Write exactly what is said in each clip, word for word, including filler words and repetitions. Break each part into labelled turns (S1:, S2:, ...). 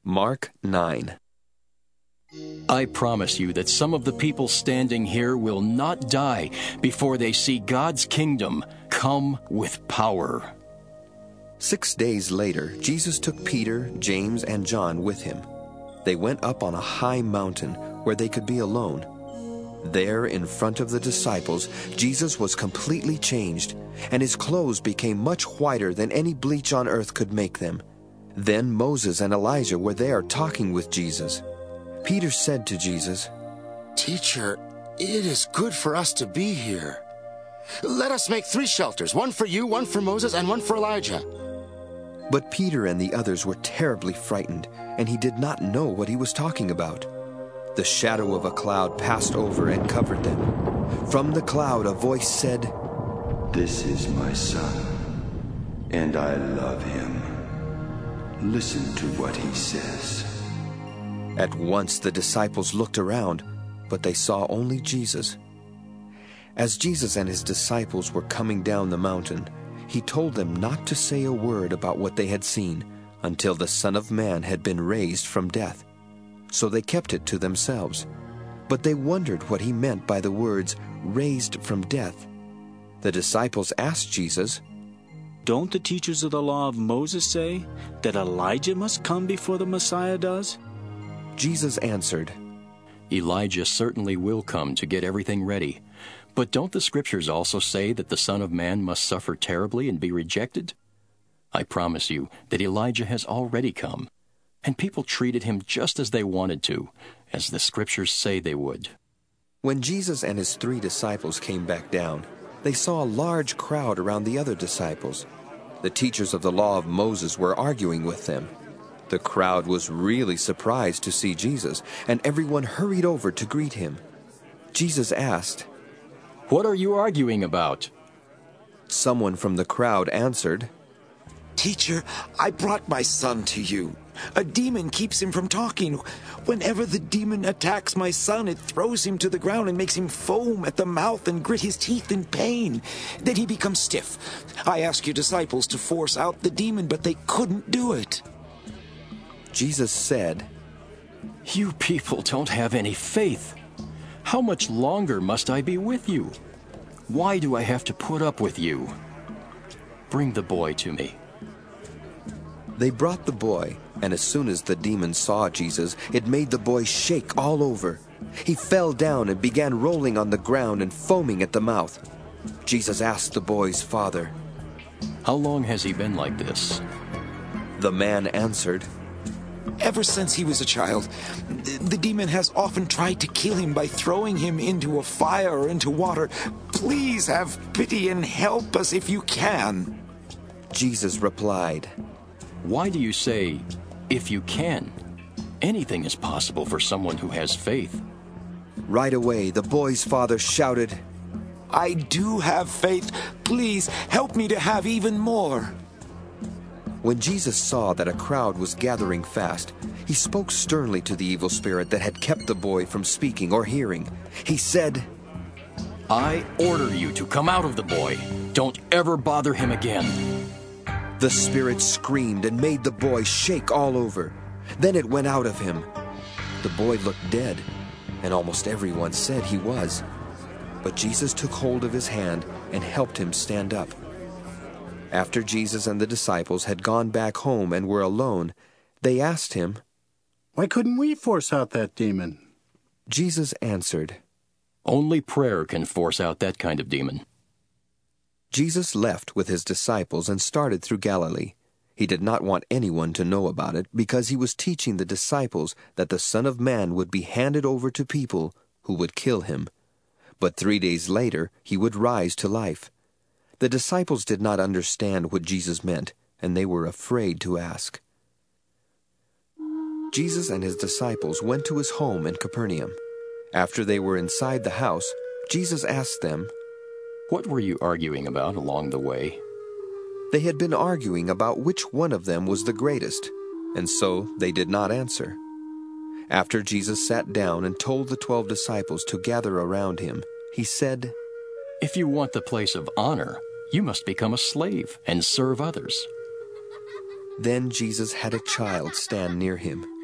S1: Mark nine.
S2: I promise you that some of the people standing here will not die before they see God's kingdom come with power.
S1: Six days later, Jesus took Peter, James, and John with him. They went up on a high mountain where they could be alone. There, in front of the disciples, Jesus was completely changed, and his clothes became much whiter than any bleach on earth could make them. Then Moses and Elijah were there talking with Jesus. Peter said to Jesus,
S3: "Teacher, it is good for us to be here. Let us make three shelters, one for you, one for Moses, and one for Elijah."
S1: But Peter and the others were terribly frightened, and he did not know what he was talking about. The shadow of a cloud passed over and covered them. From the cloud a voice said,
S4: "This is my son, and I love him. Listen to what he says."
S1: At once the disciples looked around, but they saw only Jesus. As Jesus and his disciples were coming down the mountain, he told them not to say a word about what they had seen until the Son of Man had been raised from death. So they kept it to themselves. But they wondered what he meant by the words, "raised from death." The disciples asked Jesus,
S5: "Don't the teachers of the law of Moses say that Elijah must come before the Messiah does?"
S1: Jesus answered,
S2: Elijah certainly will come to get everything ready. But don't the Scriptures also say that the Son of Man must suffer terribly and be rejected? I promise you that Elijah has already come, and people treated him just as they wanted to, as the Scriptures say they would.
S1: When Jesus and his three disciples came back down, they saw a large crowd around the other disciples. The teachers of the law of Moses were arguing with them. The crowd was really surprised to see Jesus, and everyone hurried over to greet him. Jesus asked,
S2: "What are you arguing about?"
S1: Someone from the crowd answered,
S6: "Teacher, I brought my son to you. A demon keeps him from talking. Whenever the demon attacks my son, it throws him to the ground and makes him foam at the mouth and grit his teeth in pain. Then he becomes stiff. I asked your disciples to force out the demon, but they couldn't do it."
S1: Jesus said,
S2: "You people don't have any faith. How much longer must I be with you? Why do I have to put up with you? Bring the boy to me."
S1: They brought the boy, and as soon as the demon saw Jesus, it made the boy shake all over. He fell down and began rolling on the ground and foaming at the mouth. Jesus asked the boy's father,
S2: "How long has he been like this?"
S1: The man answered,
S6: "Ever since he was a child, the demon has often tried to kill him by throwing him into a fire or into water. Please have pity and help us if you can."
S1: Jesus replied,
S2: "Why do you say, 'if you can'? Anything is possible for someone who has faith."
S1: Right away, the boy's father shouted,
S6: "I do have faith. Please help me to have even more."
S1: When Jesus saw that a crowd was gathering fast, he spoke sternly to the evil spirit that had kept the boy from speaking or hearing. He said,
S2: "I order you to come out of the boy. Don't ever bother him again."
S1: The spirit screamed and made the boy shake all over. Then it went out of him. The boy looked dead, and almost everyone said he was. But Jesus took hold of his hand and helped him stand up. After Jesus and the disciples had gone back home and were alone, they asked him,
S7: "Why couldn't we force out that demon?"
S1: Jesus answered,
S2: "Only prayer can force out that kind of demon."
S1: Jesus left with his disciples and started through Galilee. He did not want anyone to know about it because he was teaching the disciples that the Son of Man would be handed over to people who would kill him. But three days later he would rise to life. The disciples did not understand what Jesus meant, and they were afraid to ask. Jesus and his disciples went to his home in Capernaum. After they were inside the house, Jesus asked them,
S2: "What were you arguing about along the way?"
S1: They had been arguing about which one of them was the greatest, and so they did not answer. After Jesus sat down and told the twelve disciples to gather around him, he said,
S2: "If you want the place of honor, you must become a slave and serve others."
S1: Then Jesus had a child stand near him,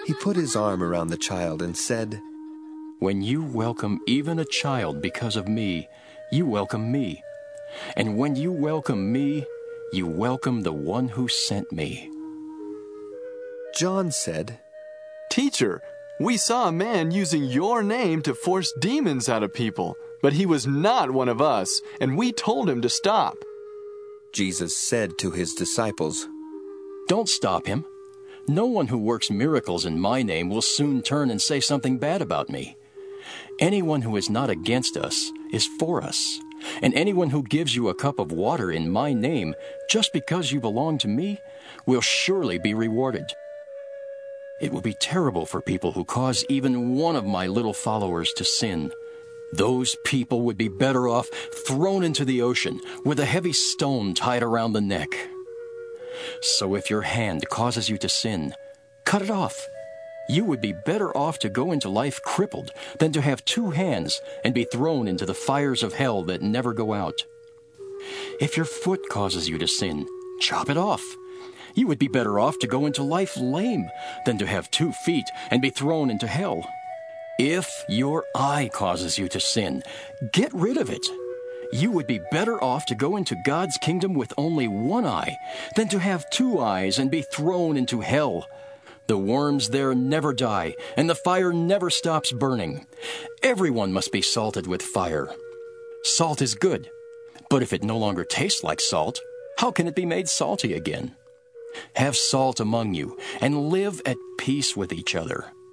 S1: He put his arm around the child and said,
S2: When you welcome even a child because of me, you welcome me. And when you welcome me, you welcome the one who sent me.
S1: John said,
S8: Teacher, we saw a man using your name to force demons out of people, but he was not one of us, and we told him to stop.
S1: Jesus said to his disciples,
S2: Don't stop him. No one who works miracles in my name will soon turn and say something bad about me. Anyone who is not against us is for us, and anyone who gives you a cup of water in my name just because you belong to me will surely be rewarded. It will be terrible for people who cause even one of my little followers to sin. Those people would be better off thrown into the ocean with a heavy stone tied around the neck. So if your hand causes you to sin, cut it off. You would be better off to go into life crippled than to have two hands and be thrown into the fires of hell that never go out. If your foot causes you to sin, chop it off. You would be better off to go into life lame than to have two feet and be thrown into hell. If your eye causes you to sin, get rid of it. You would be better off to go into God's kingdom with only one eye than to have two eyes and be thrown into hell. The worms there never die, and the fire never stops burning. Everyone must be salted with fire. Salt is good, but if it no longer tastes like salt, how can it be made salty again? Have salt among you, and live at peace with each other.